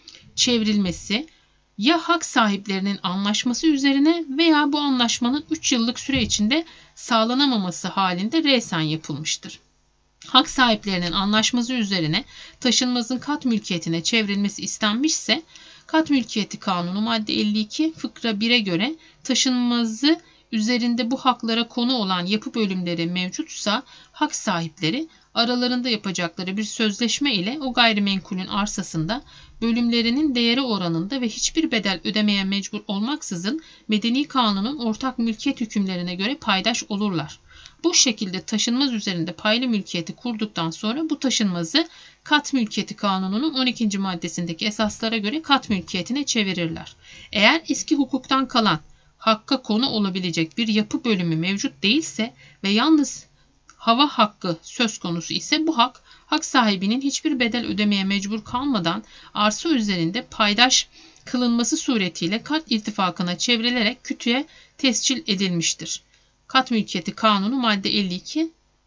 çevrilmesi ya hak sahiplerinin anlaşması üzerine veya bu anlaşmanın üç yıllık süre içinde sağlanamaması halinde resen yapılmıştır. Hak sahiplerinin anlaşması üzerine taşınmazın kat mülkiyetine çevrilmesi istenmişse kat mülkiyeti kanunu madde elli iki fıkra bire göre taşınmazı üzerinde bu haklara konu olan yapı bölümleri mevcutsa hak sahipleri aralarında yapacakları bir sözleşme ile o gayrimenkulün arsasında bölümlerinin değeri oranında ve hiçbir bedel ödemeye mecbur olmaksızın medeni kanunun ortak mülkiyet hükümlerine göre paydaş olurlar. Bu şekilde taşınmaz üzerinde paylı mülkiyeti kurduktan sonra bu taşınmazı kat mülkiyeti kanununun on ikinci maddesindeki esaslara göre kat mülkiyetine çevirirler. Eğer eski hukuktan kalan hakka konu olabilecek bir yapı bölümü mevcut değilse ve yalnız hava hakkı söz konusu ise bu hak, hak sahibinin hiçbir bedel ödemeye mecbur kalmadan arsa üzerinde paydaş kılınması suretiyle kat irtifakına çevrilerek kütüğe tescil edilmiştir. Kat mülkiyeti kanunu madde elli iki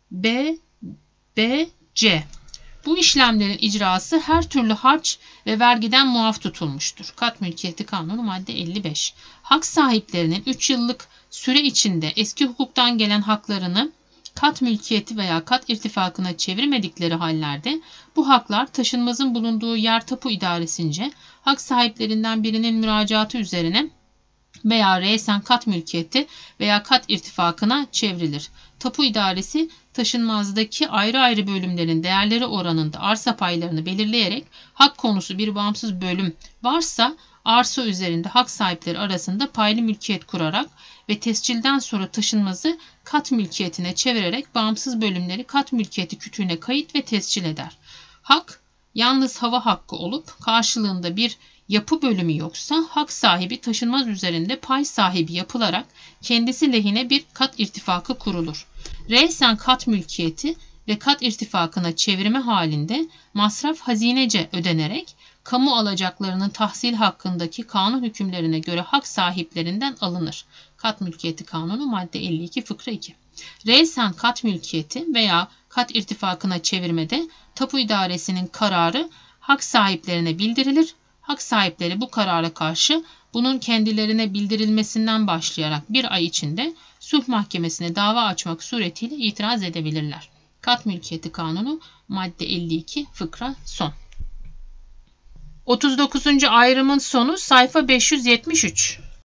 B, B, C. Bu işlemlerin icrası her türlü harç ve vergiden muaf tutulmuştur. Kat mülkiyeti kanunu madde elli beş. Hak sahiplerinin üç yıllık süre içinde eski hukuktan gelen haklarını kat mülkiyeti veya kat irtifakına çevirmedikleri hallerde bu haklar taşınmazın bulunduğu yer tapu idaresince hak sahiplerinden birinin müracaatı üzerine veya resen kat mülkiyeti veya kat irtifakına çevrilir. Tapu idaresi taşınmazdaki ayrı ayrı bölümlerin değerleri oranında arsa paylarını belirleyerek hak konusu bir bağımsız bölüm varsa arsa üzerinde hak sahipleri arasında paylı mülkiyet kurarak ve tescilden sonra taşınmazı kat mülkiyetine çevirerek bağımsız bölümleri kat mülkiyeti kütüğüne kayıt ve tescil eder. Hak yalnız hava hakkı olup karşılığında bir yapı bölümü yoksa hak sahibi taşınmaz üzerinde pay sahibi yapılarak kendisi lehine bir kat irtifakı kurulur. Reysen kat mülkiyeti ve kat irtifakına çevirme halinde masraf hazinece ödenerek kamu alacaklarının tahsil hakkındaki kanun hükümlerine göre hak sahiplerinden alınır. Kat mülkiyeti kanunu madde elli iki fıkra iki. Reysen kat mülkiyeti veya kat irtifakına çevirmede tapu idaresinin kararı hak sahiplerine bildirilir. Hak sahipleri bu karara karşı bunun kendilerine bildirilmesinden başlayarak bir ay içinde sulh mahkemesine dava açmak suretiyle itiraz edebilirler. Kat mülkiyeti kanunu madde elli iki fıkra son. otuz dokuzuncu ayrımın sonu sayfa beş yüz yetmiş üç.